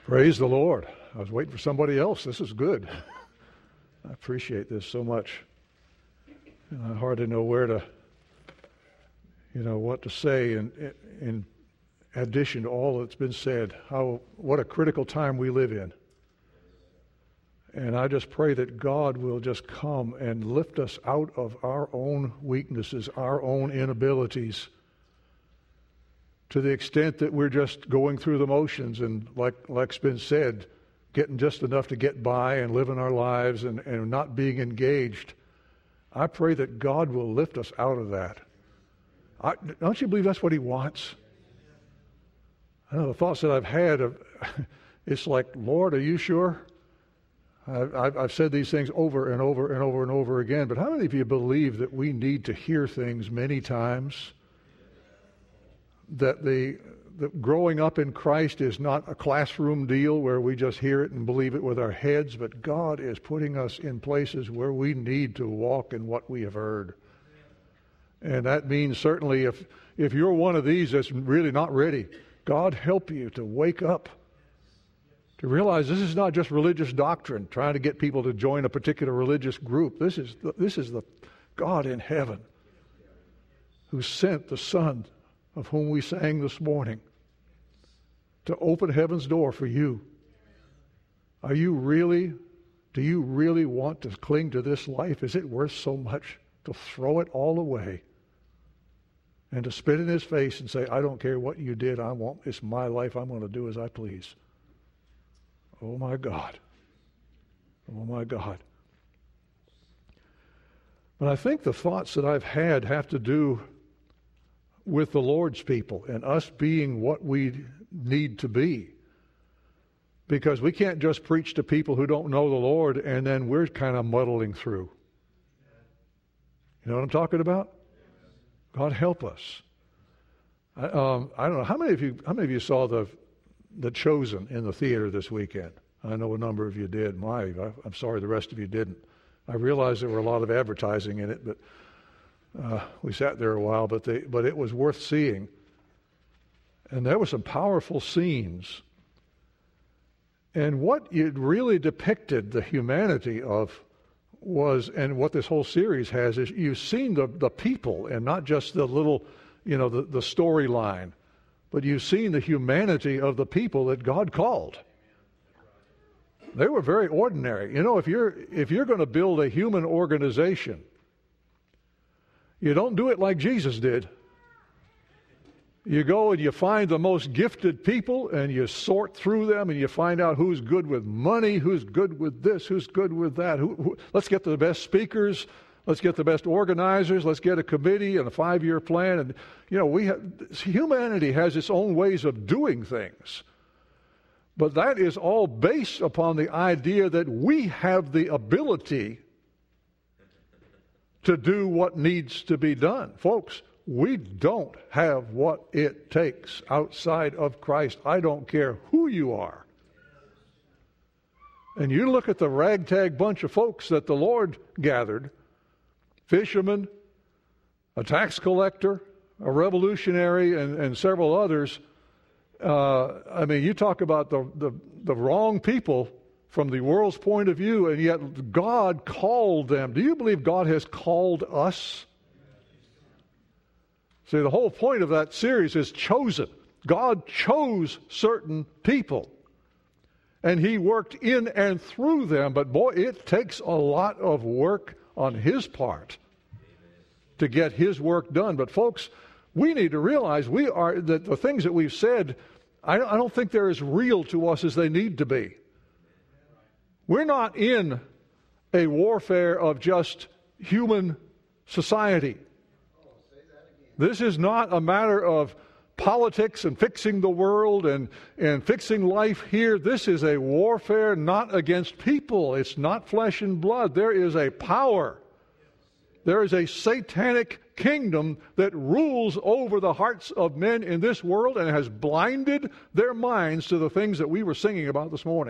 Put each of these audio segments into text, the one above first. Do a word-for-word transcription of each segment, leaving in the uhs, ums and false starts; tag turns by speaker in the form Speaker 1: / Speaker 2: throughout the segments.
Speaker 1: Praise the Lord. I was waiting for somebody else. This is good. I appreciate this so much. And I hardly know where to, you know, what to say in, in addition to all that's been said. How, what a critical time we live in. And I just pray that God will just come and lift us out of our own weaknesses, our own inabilities, to the extent that we're just going through the motions and, like like's been said, getting just enough to get by and living our lives and, and not being engaged. I pray that God will lift us out of that. I, don't you believe that's what He wants? I know the thoughts that I've had of, it's like, Lord, are you sure? I've, I've said these things over and over and over and over again, but how many of you believe that we need to hear things many times? That the, the growing up in Christ is not a classroom deal where we just hear it and believe it with our heads, but God is putting us in places where we need to walk in what we have heard. And that means certainly if, if you're one of these that's really not ready, God help you to wake up, to realize this is not just religious doctrine, trying to get people to join a particular religious group. This is the, this is the God in heaven who sent the Son of whom we sang this morning, to open heaven's door for you. Are you really, do you really want to cling to this life? Is it worth so much to throw it all away and to spit in His face and say, I don't care what you did, I want, it's my life, I'm going to do as I please? Oh my God. Oh my God. But I think the thoughts that I've had have to do with the Lord's people and us being what we need to be. Because we can't just preach to people who don't know the Lord and then we're kind of muddling through. You know what I'm talking about? God help us. I, um, I don't know, how many of you how many of you saw the the Chosen in the theater this weekend? I know a number of you did. My, I, I'm sorry the rest of you didn't. I realize there were a lot of advertising in it, but Uh, we sat there a while, but they, but it was worth seeing. And there were some powerful scenes. And what it really depicted the humanity of was, and what this whole series has, is you've seen the, the people and not just the little, you know, the, the storyline, but you've seen the humanity of the people that God called. They were very ordinary. You know, if you're if you're going to build a human organization, you don't do it like Jesus did. You go and you find the most gifted people and you sort through them and you find out who's good with money, who's good with this, who's good with that. Who, who, let's get the best speakers. Let's get the best organizers. Let's get a committee and a five-year plan. And, you know, we have, humanity has its own ways of doing things. But that is all based upon the idea that we have the ability to do what needs to be done. Folks, we don't have what it takes outside of Christ. I don't care who you are. And you look at the ragtag bunch of folks that the Lord gathered, fishermen, a tax collector, a revolutionary, and, and several others. Uh, I mean, you talk about the, the, the wrong people from the world's point of view, and yet God called them. Do you believe God has called us? See, the whole point of that series is chosen. God chose certain people, and He worked in and through them, but boy, it takes a lot of work on His part to get His work done. But folks, we need to realize we are that the things that we've said, I don't think they're as real to us as they need to be. We're not in a warfare of just human society. This is not a matter of politics and fixing the world and, and fixing life here. This is a warfare not against people. It's not flesh and blood. There is a power. There is a satanic kingdom that rules over the hearts of men in this world and has blinded their minds to the things that we were singing about this morning.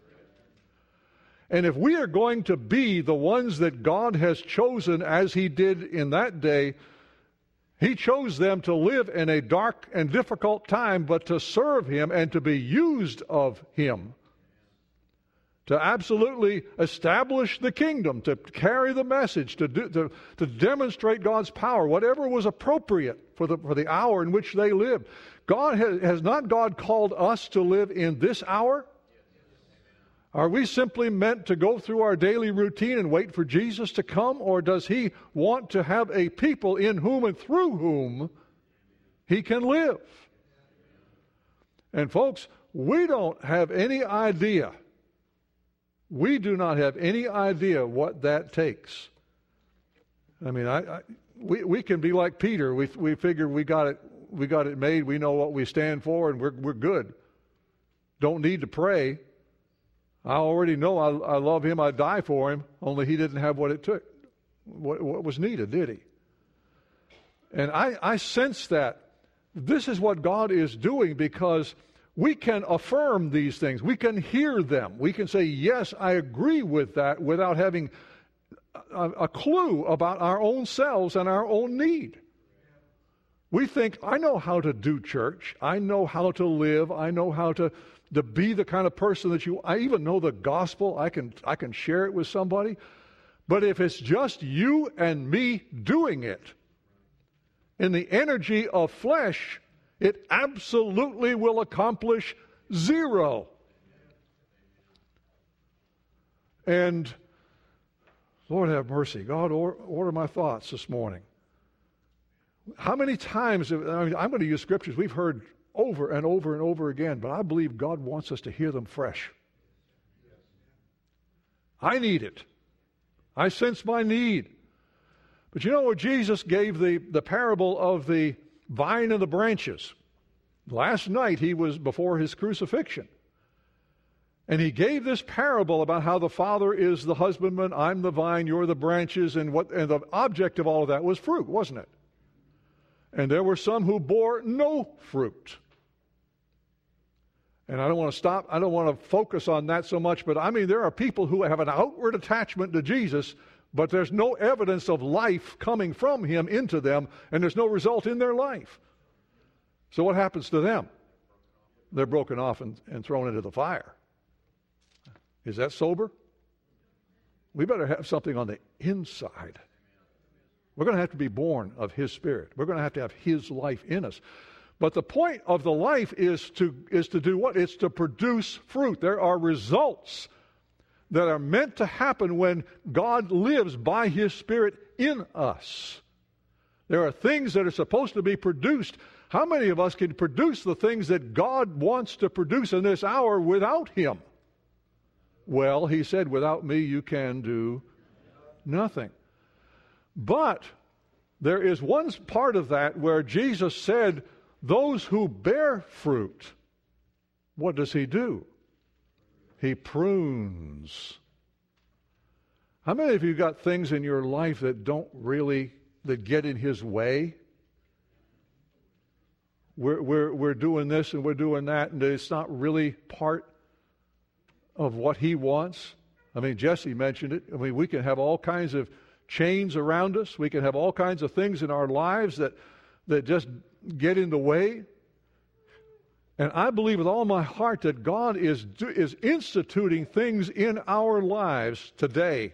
Speaker 1: And if we are going to be the ones that God has chosen as He did in that day, He chose them to live in a dark and difficult time, but to serve Him and to be used of Him, to absolutely establish the kingdom, to carry the message, to do, to, to demonstrate God's power, whatever was appropriate for the, for the hour in which they lived. God has, has not God called us to live in this hour? Are we simply meant to go through our daily routine and wait for Jesus to come, or does He want to have a people in whom and through whom He can live? And folks, we don't have any idea. We do not have any idea what that takes. I mean, I, I we we can be like Peter. We we figure we got it we got it made. We know what we stand for, and we're we're good. Don't need to pray. I already know I, I love Him. I die for Him. Only He didn't have what it took, what what was needed, did He? And I I sense that this is what God is doing, because we can affirm these things. We can hear them. We can say, yes, I agree with that, without having a, a clue about our own selves and our own need. We think, I know how to do church. I know how to live. I know how to, to be the kind of person that you, I even know the gospel. I can, I can share it with somebody. But if it's just you and me doing it in the energy of flesh, it absolutely will accomplish zero. And Lord have mercy. God, order my thoughts this morning. How many times, I mean, I'm going to use scriptures we've heard over and over and over again, but I believe God wants us to hear them fresh. I need it. I sense my need. But you know what? Jesus gave the, the parable of the vine and the branches. Last night he was before his crucifixion. And he gave this parable about how the Father is the husbandman, I'm the vine, you're the branches, and what and the object of all of that was fruit, wasn't it? And there were some who bore no fruit. And I don't want to stop, I don't want to focus on that so much, but I mean there are people who have an outward attachment to Jesus, but there's no evidence of life coming from Him into them, and there's no result in their life. So what happens to them? They're broken off and, and thrown into the fire. Is that sober? We better have something on the inside. We're going to have to be born of His Spirit. We're going to have to have His life in us. But the point of the life is to, is to do what? It's to produce fruit. There are results that are meant to happen when God lives by His Spirit in us. There are things that are supposed to be produced. How many of us can produce the things that God wants to produce in this hour without Him? Well, He said, without me you can do nothing. But there is one part of that where Jesus said, those who bear fruit, what does He do? He prunes. How many of you got things in your life that don't really, that get in His way? We're, we're, we're doing this and we're doing that, and it's not really part of what He wants. I mean, Jesse mentioned it. I mean, we can have all kinds of chains around us. We can have all kinds of things in our lives that, that just get in the way. And I believe with all my heart that God is, is instituting things in our lives today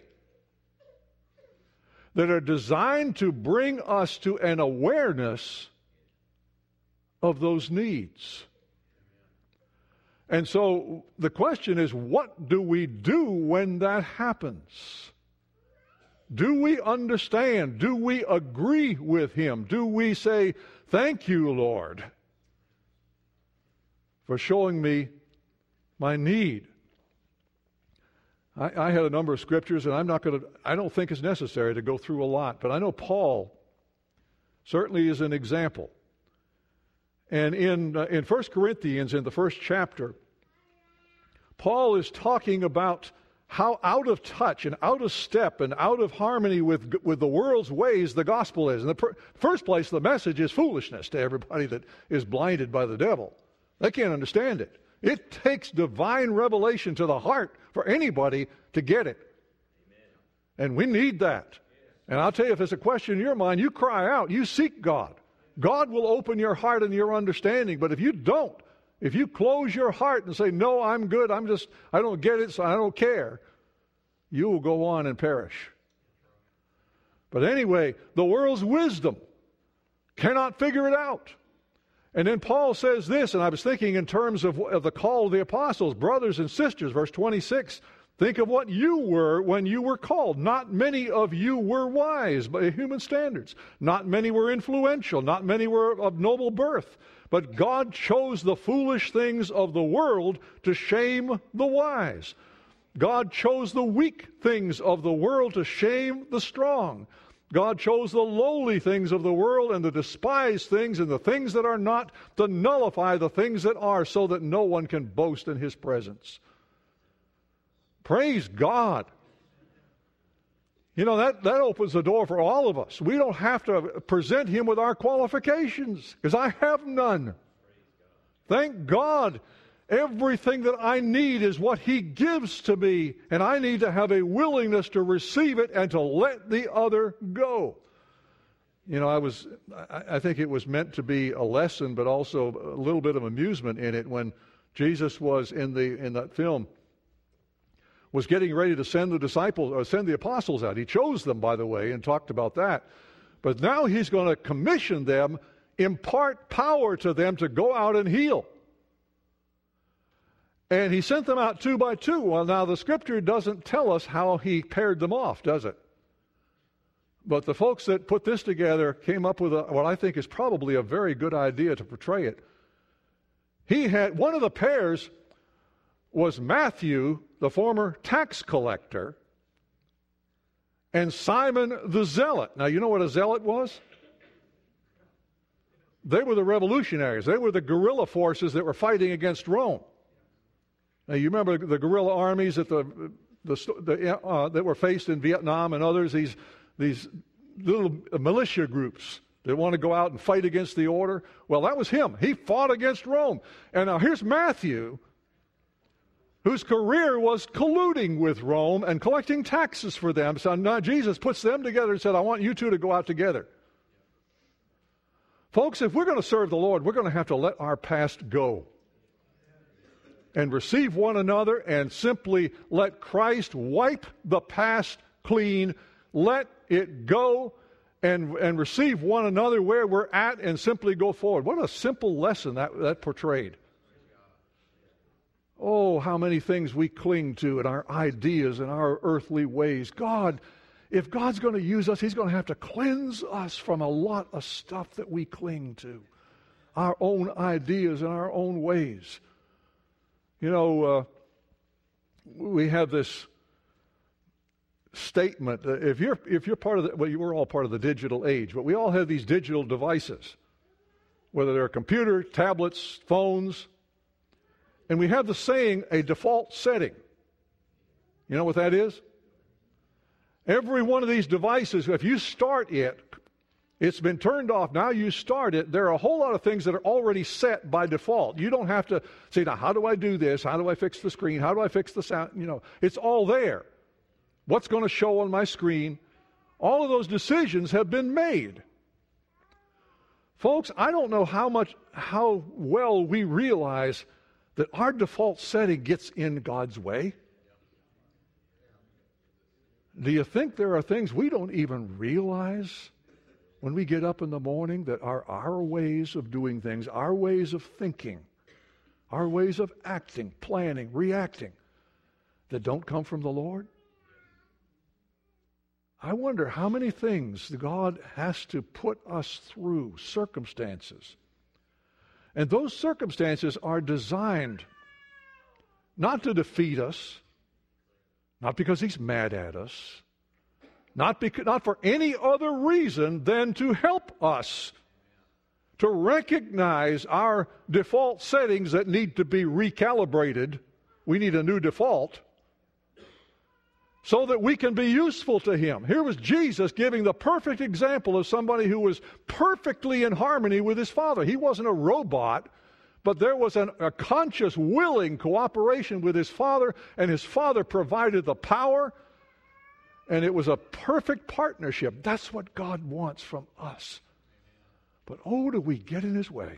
Speaker 1: that are designed to bring us to an awareness of those needs. And so the question is, what do we do when that happens? Do we understand? Do we agree with Him? Do we say, thank you, Lord, for showing me my need? I, I had a number of scriptures, and I'm not going to, I don't think it's necessary to go through a lot, but I know Paul certainly is an example. And in, uh, in First Corinthians, in the first chapter, Paul is talking about how out of touch and out of step and out of harmony with, with the world's ways the gospel is. In the pr- first place, the message is foolishness to everybody that is blinded by the devil. They can't understand it. It takes divine revelation to the heart for anybody to get it. Amen. And we need that. And I'll tell you, if there's a question in your mind, you cry out, you seek God. God will open your heart and your understanding. But if you don't, if you close your heart and say, no, I'm good, I'm just, I don't get it, so I don't care, you will go on and perish. But anyway, the world's wisdom cannot figure it out. And then Paul says this, and I was thinking in terms of, of the call of the apostles, brothers and sisters, verse twenty-six, think of what you were when you were called. Not many of you were wise by human standards. Not many were influential. Not many were of noble birth. But God chose the foolish things of the world to shame the wise. God chose the weak things of the world to shame the strong. God chose the lowly things of the world and the despised things and the things that are not to nullify the things that are, so that no one can boast in His presence. Praise God. You know, that, that opens the door for all of us. We don't have to present Him with our qualifications, because I have none. Thank God. Everything that I need is what He gives to me, and I need to have a willingness to receive it and to let the other go. You know, I was, I, I think it was meant to be a lesson, but also a little bit of amusement in it when Jesus was in the in that film, was getting ready to send the disciples, or send the apostles out. He chose them, by the way, and talked about that. But now He's going to commission them, impart power to them to go out and heal. And He sent them out two by two. Well, now the Scripture doesn't tell us how He paired them off, does it? But the folks that put this together came up with a, what I think is probably a very good idea to portray it. He had, one of the pairs was Matthew, the former tax collector, and Simon the Zealot. Now, you know what a zealot was? They were the revolutionaries. They were the guerrilla forces that were fighting against Rome. Now, you remember the guerrilla armies that the, the, the uh, that were faced in Vietnam and others, these, these little militia groups that want to go out and fight against the order? Well, that was him. He fought against Rome. And now here's Matthew, whose career was colluding with Rome and collecting taxes for them. So now Jesus puts them together and said, I want you two to go out together. Folks, if we're going to serve the Lord, we're going to have to let our past go and receive one another and simply let Christ wipe the past clean, let it go, and, and receive one another where we're at and simply go forward. What a simple lesson that, that portrayed. Oh, how many things we cling to in our ideas and our earthly ways. God, if God's going to use us, He's going to have to cleanse us from a lot of stuff that we cling to. Our own ideas and our own ways. You know, uh, we have this statement. Uh, if you're if you're part of the, well, you were all part of the digital age, but we all have these digital devices, whether they're computer, tablets, phones, and we have the saying, a default setting. You know what that is? Every one of these devices, if you start it, it's been turned off. Now you start it. There are a whole lot of things that are already set by default. You don't have to say, now, how do I do this? How do I fix the screen? How do I fix the sound? You know, it's all there. What's going to show on my screen? All of those decisions have been made. Folks, I don't know how much, how well we realize that our default setting gets in God's way. Do you think there are things we don't even realize when we get up in the morning that are our ways of doing things, our ways of thinking, our ways of acting, planning, reacting, that don't come from the Lord? I wonder how many things God has to put us through, circumstances. And those circumstances are designed not to defeat us, not because He's mad at us, Not, because, not for any other reason than to help us to recognize our default settings that need to be recalibrated. We need a new default so that we can be useful to Him. Here was Jesus giving the perfect example of somebody who was perfectly in harmony with His Father. He wasn't a robot, but there was an, a conscious, willing cooperation with His Father, and His Father provided the power. And it was a perfect partnership. That's what God wants from us. But oh, do we get in his way.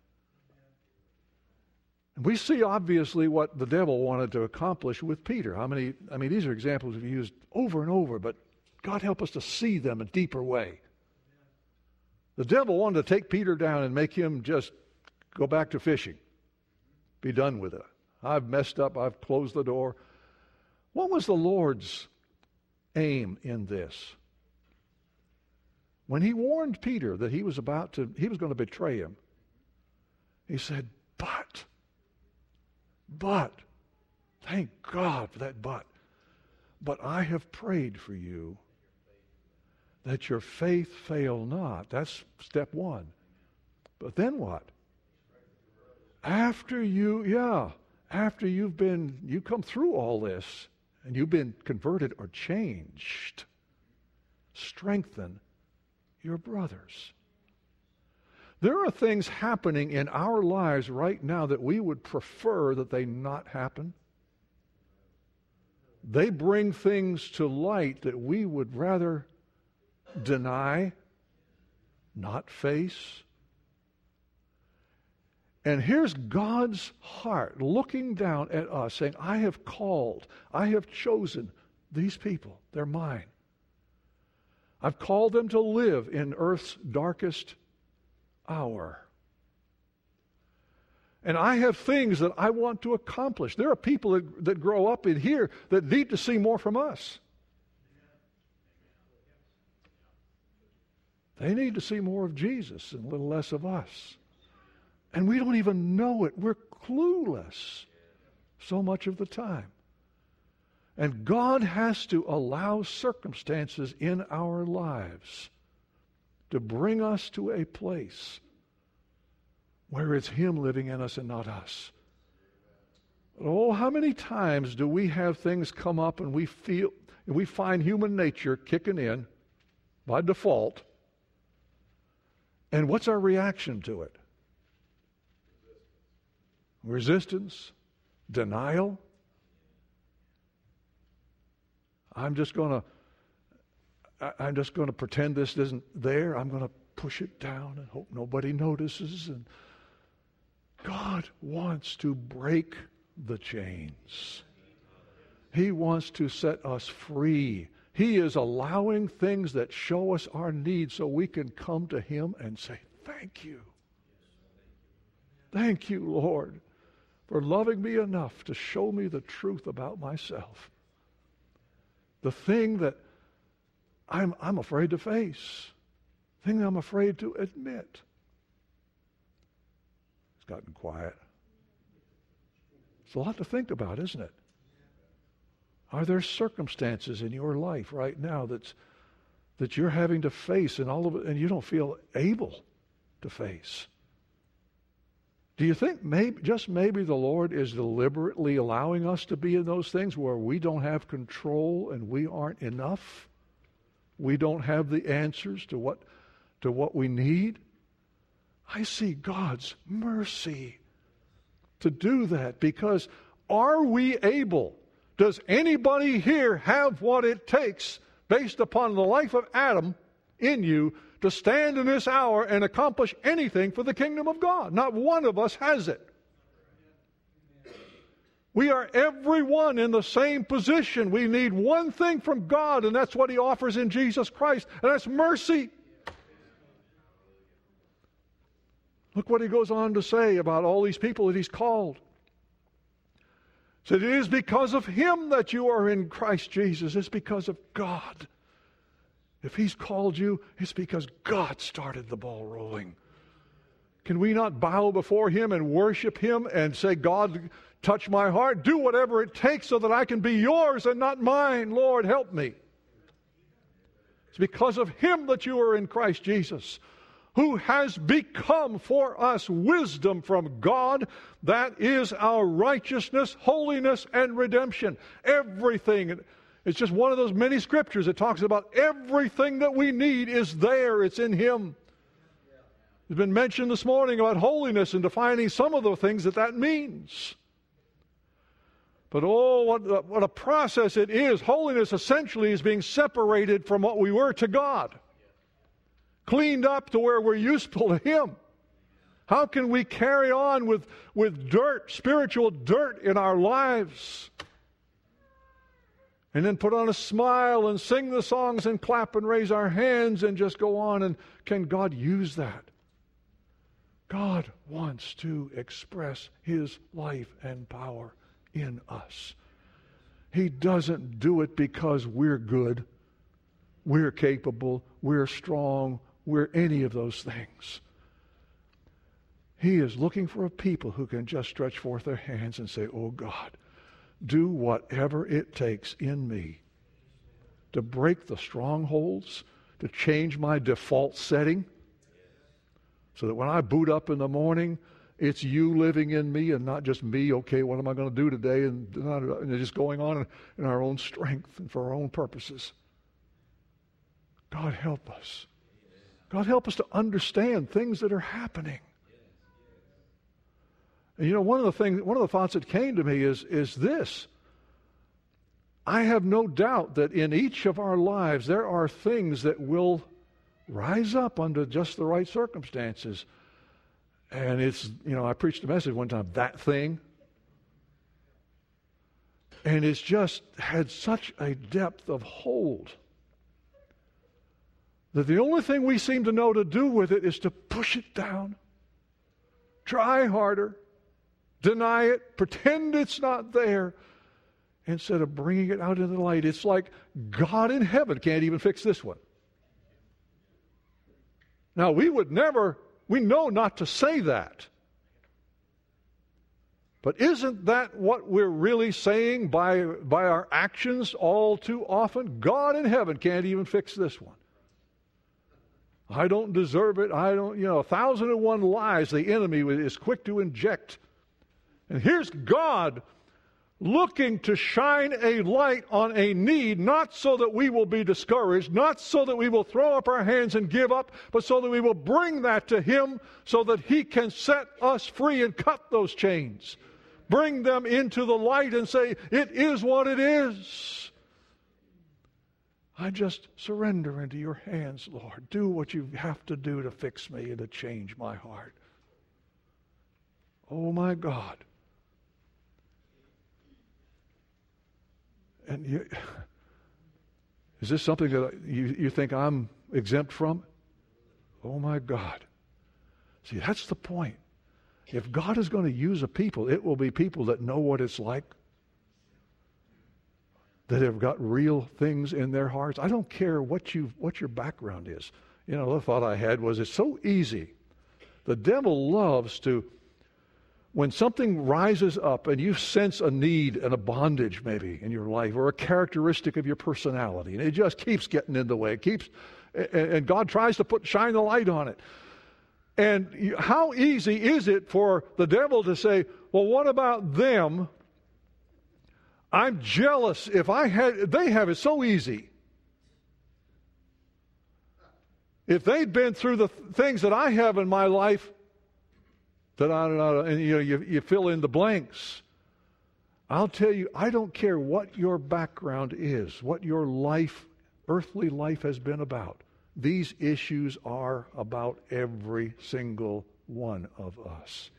Speaker 1: And we see obviously what the devil wanted to accomplish with Peter. How many, I mean, these are examples we've used over and over, but God help us to see them a deeper way. The devil wanted to take Peter down and make him just go back to fishing. Be done with it. I've messed up. I've closed the door. What was the Lord's aim in this? When he warned Peter that he was about to, he was going to betray him, he said, but, but, thank God for that but, but I have prayed for you that your faith fail not. That's step one. But then what? After you, yeah, after you've been, you come through all this and you've been converted or changed, strengthen your brothers. There are things happening in our lives right now that we would prefer that they not happen. They bring things to light that we would rather deny, not face. And here's God's heart looking down at us saying, I have called, I have chosen these people. They're mine. I've called them to live in earth's darkest hour. And I have things that I want to accomplish. There are people that, that grow up in here that need to see more from us. They need to see more of Jesus and a little less of us. And we don't even know it. We're clueless so much of the time. And God has to allow circumstances in our lives to bring us to a place where it's Him living in us and not us. Oh, how many times do we have things come up and we feel, and we find human nature kicking in by default, and what's our reaction to it? Resistance, denial. I'm just going to, I'm just going to pretend this isn't there. I'm going to push it down and hope nobody notices. And God wants to break the chains. He wants to set us free. He is allowing things that show us our needs so we can come to Him and say, thank you. Thank you, Lord, for loving me enough to show me the truth about myself. The thing that I'm, I'm afraid to face. The thing that I'm afraid to admit. It's gotten quiet. It's a lot to think about, isn't it? Are there circumstances in your life right now that's, that you're having to face and all of it, and you don't feel able to face? Do you think maybe, just maybe the Lord is deliberately allowing us to be in those things where we don't have control and we aren't enough? We don't have the answers to what, to what we need? I see God's mercy to do that, because are we able? Does anybody here have what it takes, based upon the life of Adam in you, to stand in this hour and accomplish anything for the kingdom of God? Not one of us has it. We are everyone in the same position. We need one thing from God, and that's what He offers in Jesus Christ, and that's mercy. Look what He goes on to say about all these people that He's called. He said, it is because of Him that you are in Christ Jesus. It's because of God. If He's called you, it's because God started the ball rolling. Can we not bow before Him and worship Him and say, God, touch my heart. Do whatever it takes so that I can be yours and not mine. Lord, help me. It's because of Him that you are in Christ Jesus, who has become for us wisdom from God. That is our righteousness, holiness, and redemption. Everything. It's just one of those many scriptures that talks about everything that we need is there. It's in Him. It's been mentioned this morning about holiness and defining some of the things that that means. But oh, what a, what a process it is. Holiness essentially is being separated from what we were to God. cleaned up to where we're useful to Him? How can we carry on with, with dirt, spiritual dirt in our lives, and then put on a smile and sing the songs and clap and raise our hands and just go on? And can God use that? God wants to express His life and power in us. He doesn't do it because we're good, we're capable, we're strong, we're any of those things. He is looking for a people who can just stretch forth their hands and say, oh God, do whatever it takes in me to break the strongholds, to change my default setting, so that when I boot up in the morning, it's you living in me and not just me. Okay, what am I going to do today? And, and just going on in, in our own strength and for our own purposes. God help us. God help us to understand things that are happening. And you know, one of the things, one of the thoughts that came to me is, is this. I have no doubt that in each of our lives there are things that will rise up under just the right circumstances. And it's, you know, I preached a message one time, that thing. And it's just had such a depth of hold that the only thing we seem to know to do with it is to push it down, try harder, deny it, pretend it's not there, instead of bringing it out into the light. It's like God in heaven can't even fix this one. Now, we would never, we know not to say that. But isn't that what we're really saying by, by our actions all too often? God in heaven can't even fix this one. I don't deserve it. I don't, you know, a thousand and one lies the enemy is quick to inject. And here's God looking to shine a light on a need, not so that we will be discouraged, not so that we will throw up our hands and give up, but so that we will bring that to Him so that He can set us free and cut those chains. Bring them into the light and say, it is what it is. I just surrender into your hands, Lord. Do what you have to do to fix me and to change my heart. Oh, my God. And you, is this something that you, you think I'm exempt from? Oh, my God. See, that's the point. If God is going to use a people, it will be people that know what it's like, that have got real things in their hearts. I don't care what you what your background is. You know, the thought I had was it's so easy. The devil loves to, when something rises up and you sense a need and a bondage maybe in your life or a characteristic of your personality, and it just keeps getting in the way. It keeps, and God tries to put shine the light on it. And how easy is it for the devil to say, well, what about them? I'm jealous. If I had, they have it so easy. If they'd been through the th- things that I have in my life, that I don't know, and you know, you, you fill in the blanks. I'll tell you, I don't care what your background is, what your life, earthly life has been about. These issues are about every single one of us.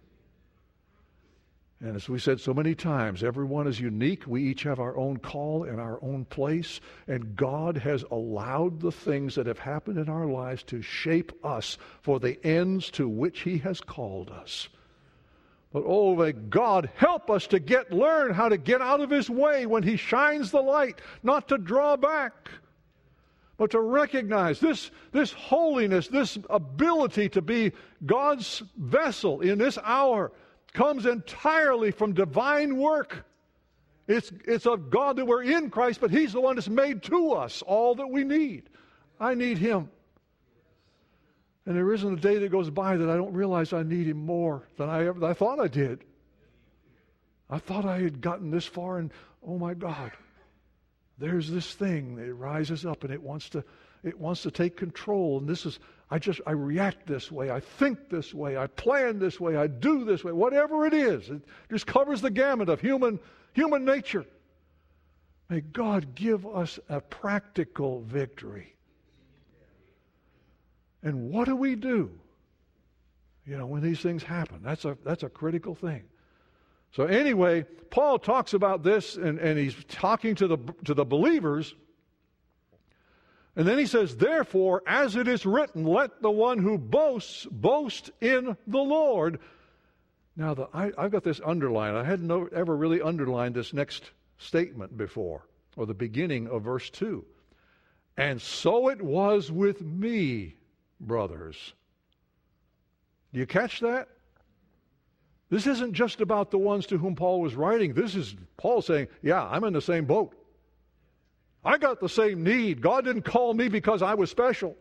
Speaker 1: And as we said so many times, everyone is unique. We each have our own call and our own place. And God has allowed the things that have happened in our lives to shape us for the ends to which He has called us. But oh, may God help us to get, learn how to get out of His way when He shines the light, not to draw back, but to recognize this, this holiness, this ability to be God's vessel in this hour comes entirely from divine work. It's, it's of God that we're in Christ, but He's the one that's made to us all that we need. I need Him. And there isn't a day that goes by that I don't realize I need Him more than I ever I thought I did. I thought I had gotten this far, and oh my God, there's this thing that rises up and it wants to it wants to take control. And this is I just I react this way, I think this way, I plan this way, I do this way, whatever it is. It just covers the gamut of human human nature. May God give us a practical victory. And what do we do, you know, when these things happen? That's a, that's a critical thing. So anyway, Paul talks about this, and, and he's talking to the, to the believers. And then he says, therefore, as it is written, let the one who boasts, boast in the Lord. Now, the, I, I've got this underlined. I hadn't no, ever really underlined this next statement before, or the beginning of verse two. And so it was with me, brothers. Do you catch that? This isn't just about the ones to whom Paul was writing. This is Paul saying, yeah, I'm in the same boat. I got the same need. God didn't call me because I was special.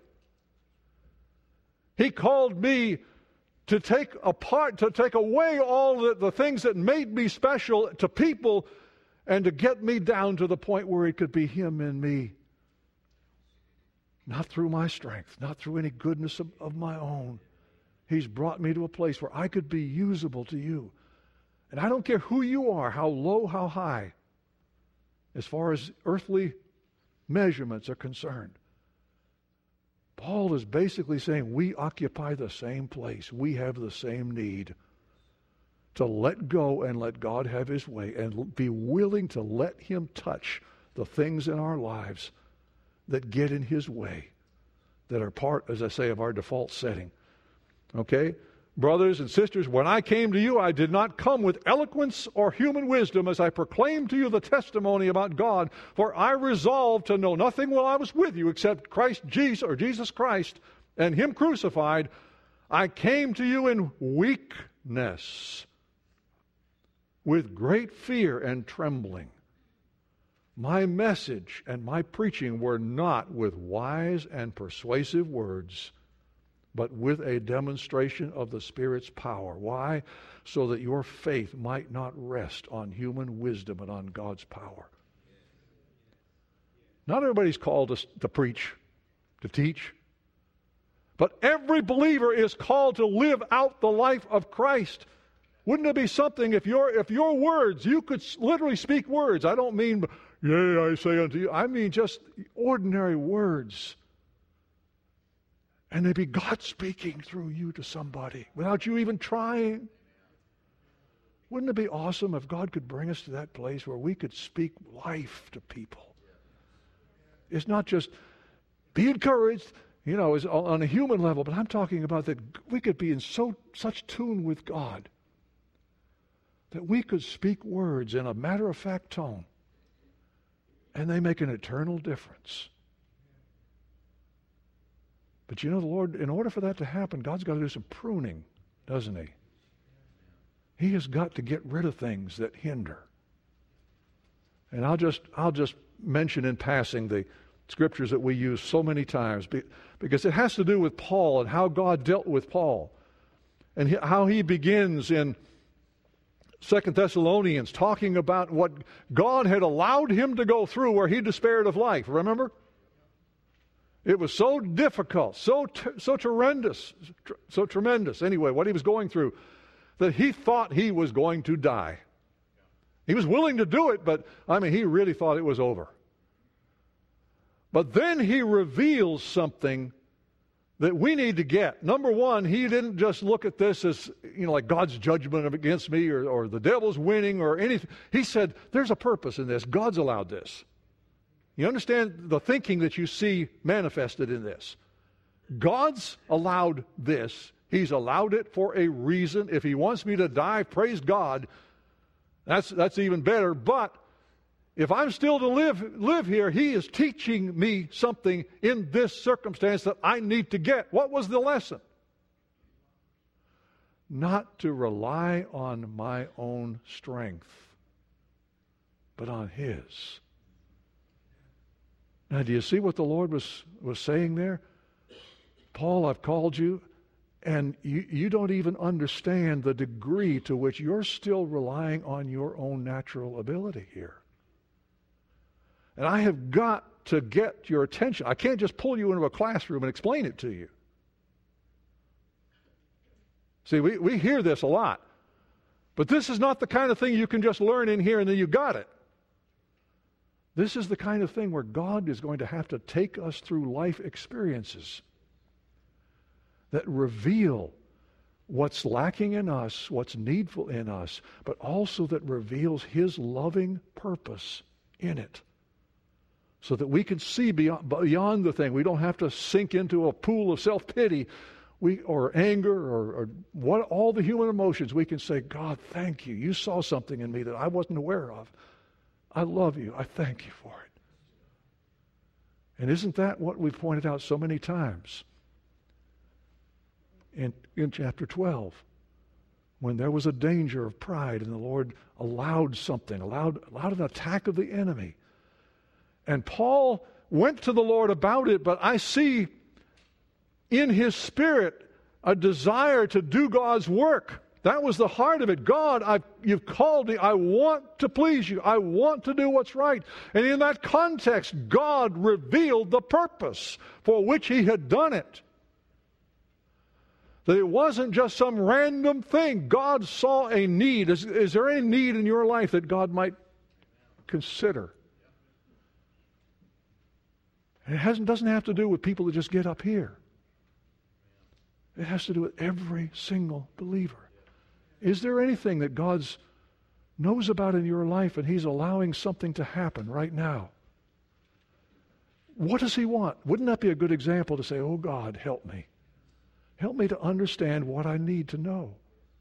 Speaker 1: He called me to take apart, to take away all the, the things that made me special to people, and to get me down to the point where it could be Him in me. Not through my strength, not through any goodness of, of my own. He's brought me to a place where I could be usable to you. And I don't care who you are, how low, how high, as far as earthly measurements are concerned. Paul is basically saying we occupy the same place. We have the same need to let go and let God have His way, and be willing to let Him touch the things in our lives that get in His way, that are part, as I say, of our default setting. Okay? Brothers and sisters, when I came to you, I did not come with eloquence or human wisdom as I proclaimed to you the testimony about God, for I resolved to know nothing while I was with you except Christ Jesus, or Jesus Christ, and Him crucified. I came to you in weakness, with great fear and trembling. My message and my preaching were not with wise and persuasive words, but with a demonstration of the Spirit's power. Why? So that your faith might not rest on human wisdom but on God's power. Not everybody's called to, to preach, to teach, but every believer is called to live out the life of Christ. Wouldn't it be something if your if your words, you could literally speak words. I don't mean, yea, I say unto you. I mean just ordinary words. And they be God speaking through you to somebody without you even trying. Wouldn't it be awesome if God could bring us to that place where we could speak life to people? It's not just be encouraged, you know, is on a human level, but I'm talking about that we could be in so such tune with God that we could speak words in a matter-of-fact tone, and they make an eternal difference. But you know, the Lord, in order for that to happen, God's got to do some pruning, doesn't He? He has got to get rid of things that hinder. And I'll just I'll just mention in passing the scriptures that we use so many times, because it has to do with Paul and how God dealt with Paul, and how he begins in Second Thessalonians talking about what God had allowed him to go through where he despaired of life. Remember? It was so difficult, so so tremendous, so tremendous, anyway, what he was going through, that he thought he was going to die. He was willing to do it, but, I mean, he really thought it was over. But then he reveals something that we need to get. Number one, he didn't just look at this as, you know, like God's judgment against me, or, or the devil's winning or anything. He said, there's a purpose in this. God's allowed this. You understand the thinking that you see manifested in this? God's allowed this. He's allowed it for a reason. If He wants me to die, praise God. That's that's even better. But if I'm still to live live here, He is teaching me something in this circumstance that I need to get. What was the lesson? Not to rely on my own strength, but on His. Now, do you see what the Lord was, was saying there? Paul, I've called you, and you, you don't even understand the degree to which you're still relying on your own natural ability here. And I have got to get your attention. I can't just pull you into a classroom and explain it to you. See, we, we hear this a lot. But this is not the kind of thing you can just learn in here and then you got it. This is the kind of thing where God is going to have to take us through life experiences that reveal what's lacking in us, what's needful in us, but also that reveals His loving purpose in it. So that we can see beyond, beyond the thing. We don't have to sink into a pool of self-pity we, or anger or, or what all the human emotions. We can say, God, thank you. You saw something in me that I wasn't aware of. I love you. I thank you for it. And isn't that what we've pointed out so many times in, in chapter twelve? When there was a danger of pride and the Lord allowed something, allowed, allowed an attack of the enemy. And Paul went to the Lord about it, but I see in his spirit a desire to do God's work. That was the heart of it. God, I've, you've called me. I want to please you. I want to do what's right. And in that context, God revealed the purpose for which He had done it. That it wasn't just some random thing. God saw a need. Is, is there any need in your life that God might consider? And it hasn't, doesn't have to do with people that just get up here. It has to do with every single believer. Is there anything that God knows about in your life and He's allowing something to happen right now? What does He want? Wouldn't that be a good example to say, oh God, help me. Help me to understand what I need to know.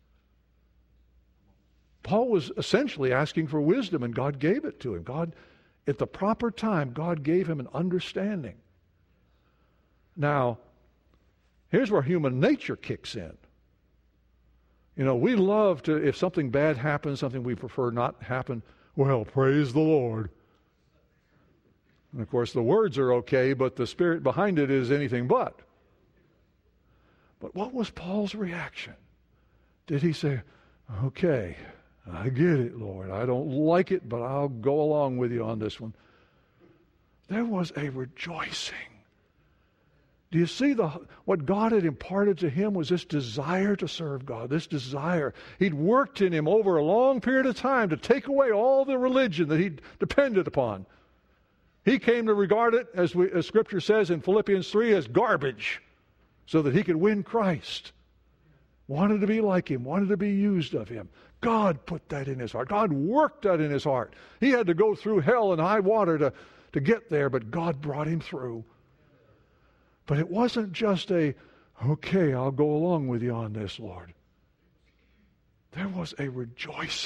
Speaker 1: Paul was essentially asking for wisdom, and God gave it to him. God, at the proper time, God gave him an understanding. Now, here's where human nature kicks in. You know, we love to, if something bad happens, something we prefer not happen, well, praise the Lord. And of course, the words are okay, but the spirit behind it is anything but. But what was Paul's reaction? Did he say, okay, I get it, Lord. I don't like it, but I'll go along with you on this one. There was a rejoicing. Do you see the what God had imparted to him was this desire to serve God, this desire. He'd worked in him over a long period of time to take away all the religion that he depended upon. He came to regard it, as, we, as Scripture says in Philippians three, as garbage, so that he could win Christ. Wanted to be like Him, wanted to be used of Him. God put that in his heart. God worked that in his heart. He had to go through hell and high water to, to get there, but God brought him through. But it wasn't just a, okay, I'll go along with you on this, Lord. There was a rejoicing.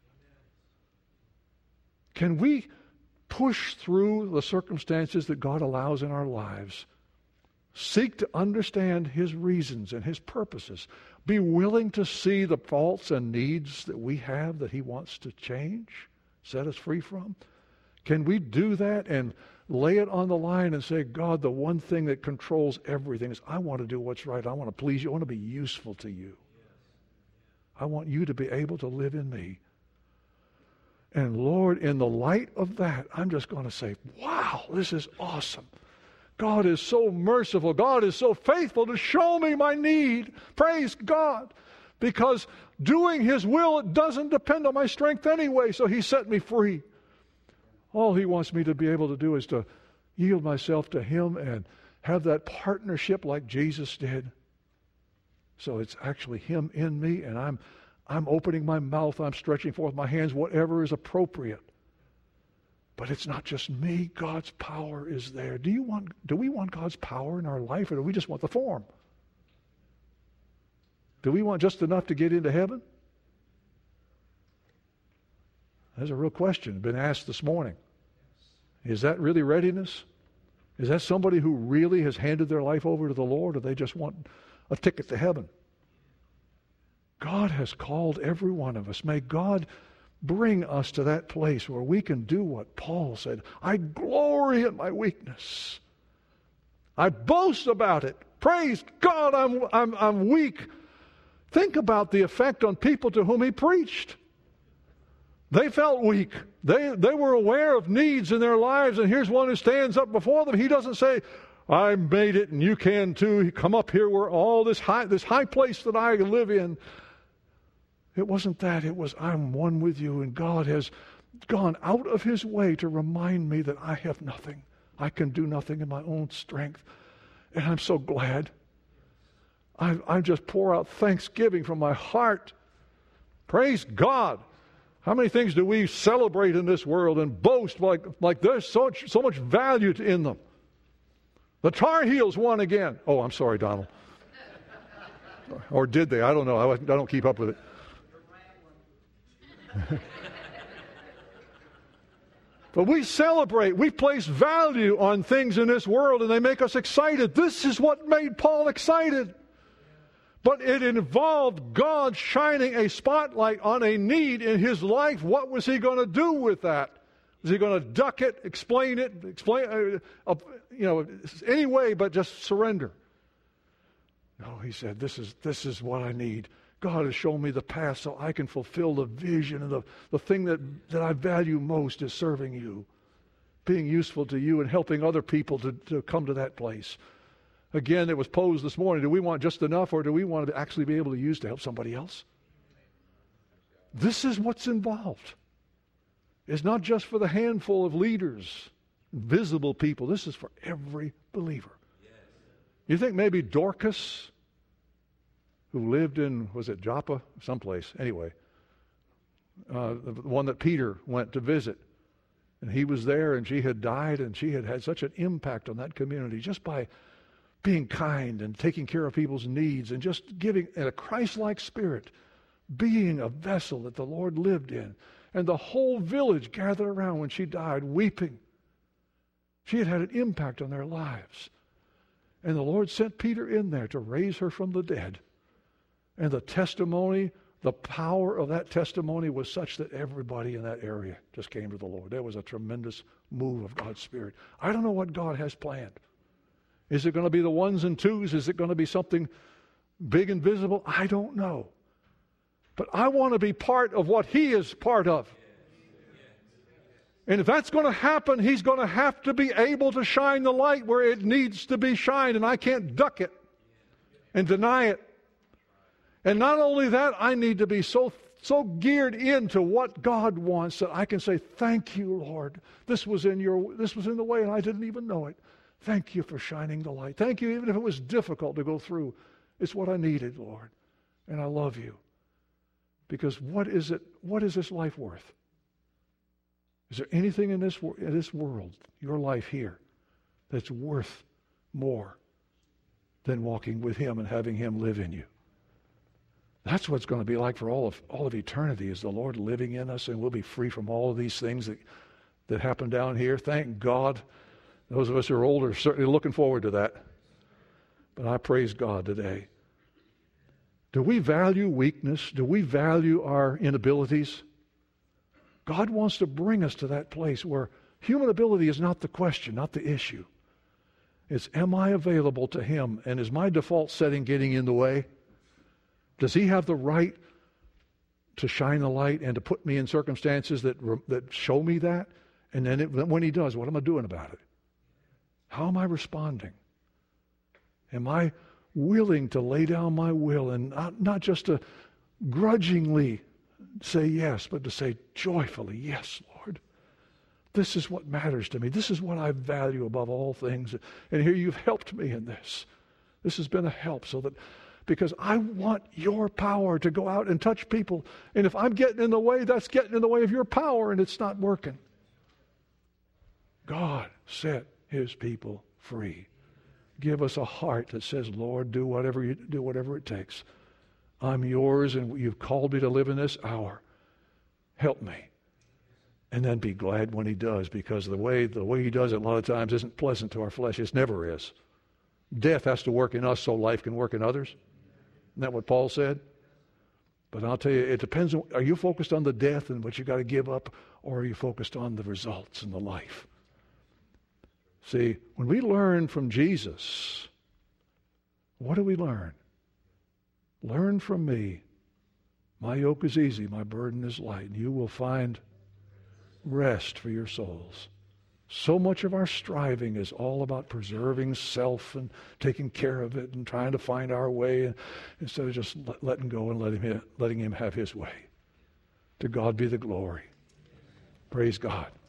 Speaker 1: Can we push through the circumstances that God allows in our lives? Seek to understand His reasons and His purposes. Be willing to see the faults and needs that we have that He wants to change, set us free from. Can we do that and lay it on the line and say, God, the one thing that controls everything is I want to do what's right. I want to please you. I want to be useful to you. I want you to be able to live in me. And Lord, in the light of that, I'm just going to say, wow, this is awesome. God is so merciful. God is so faithful to show me my need. Praise God. Because doing His will, it doesn't depend on my strength anyway, so He set me free. All He wants me to be able to do is to yield myself to Him and have that partnership like Jesus did. So it's actually Him in me, and I'm I'm opening my mouth, I'm stretching forth my hands, whatever is appropriate. But it's not just me. God's power is there. Do you want? Do we want God's power in our life, or do we just want the form? Do we want just enough to get into heaven? That's a real question been asked this morning. Is that really readiness? Is that somebody who really has handed their life over to the Lord, or they just want a ticket to heaven? God has called every one of us. May God bring us to that place where we can do what Paul said. I glory in my weakness. I boast about it. Praise God, I'm, I'm, I'm weak. Think about the effect on people to whom he preached. They felt weak. They, they were aware of needs in their lives, and here's one who stands up before them. He doesn't say, I made it and you can too. Come up here where all this high, this high place that I live in. It wasn't that. It was, I'm one with you, and God has gone out of His way to remind me that I have nothing. I can do nothing in my own strength. And I'm so glad. I, I just pour out thanksgiving from my heart. Praise God. How many things do we celebrate in this world and boast like, like there's so much, so much value in them? The Tar Heels won again. Oh, I'm sorry, Donald. Or did they? I don't know. I, I don't keep up with it. But we celebrate. We place value on things in this world, and they make us excited. This is what made Paul excited. But it involved God shining a spotlight on a need in his life. What was he going to do with that? Was he going to duck it, explain it, explain, uh, uh, you know, any way but just surrender? No, he said, this is this is what I need. God has shown me the path so I can fulfill the vision, and the, the thing that, that I value most is serving you, being useful to you and helping other people to, to come to that place. Again, it was posed this morning, do we want just enough, or do we want to actually be able to use to help somebody else? This is what's involved. It's not just for the handful of leaders, visible people. This is for every believer. You think maybe Dorcas, who lived in, was it Joppa? Someplace. Anyway, uh, the one that Peter went to visit. And he was there, and she had died, and she had had such an impact on that community just by being kind and taking care of people's needs and just giving in a Christ-like spirit, being a vessel that the Lord lived in. And the whole village gathered around when she died, weeping. She had had an impact on their lives. And the Lord sent Peter in there to raise her from the dead. And the testimony, the power of that testimony was such that everybody in that area just came to the Lord. There was a tremendous move of God's Spirit. I don't know what God has planned. Is it going to be the ones and twos? Is it going to be something big and visible? I don't know. But I want to be part of what He is part of. And if that's going to happen, He's going to have to be able to shine the light where it needs to be shined, and I can't duck it and deny it. And not only that, I need to be so so geared into what God wants that I can say, thank you, Lord. This was in your this was in the way, and I didn't even know it. Thank you for shining the light. Thank you, even if it was difficult to go through. It's what I needed, Lord. And I love you. Because what is it? What is this life worth? Is there anything in this, in this world, your life here, that's worth more than walking with Him and having Him live in you? That's what it's going to be like for all of all of eternity, is the Lord living in us, and we'll be free from all of these things that, that happen down here. Thank God. Those of us who are older are certainly looking forward to that. But I praise God today. Do we value weakness? Do we value our inabilities? God wants to bring us to that place where human ability is not the question, not the issue. It's, am I available to Him? And is my default setting getting in the way? Does He have the right to shine the light and to put me in circumstances that, that show me that? And then it, when He does, what am I doing about it? How am I responding? Am I willing to lay down my will and not, not just to grudgingly say yes, but to say joyfully, yes, Lord. This is what matters to me. This is what I value above all things. And here you've helped me in this. This has been a help so that, because I want your power to go out and touch people. And if I'm getting in the way, that's getting in the way of your power, and it's not working. God set His people free. Give us a heart that says, Lord, do whatever you do, whatever it takes. I'm yours, and you've called me to live in this hour. Help me. And then be glad when He does, because the way the way He does it a lot of times isn't pleasant to our flesh. It never is. Death has to work in us so life can work in others. Isn't that what Paul said? But I'll tell you, it depends on, are you focused on the death and what you got to give up, or are you focused on the results and the life? See, when we learn from Jesus, what do we learn? Learn from me. My yoke is easy, my burden is light, and you will find rest for your souls. So much of our striving is all about preserving self and taking care of it and trying to find our way, and instead of just let, letting go and letting him, letting him have His way. To God be the glory. Praise God.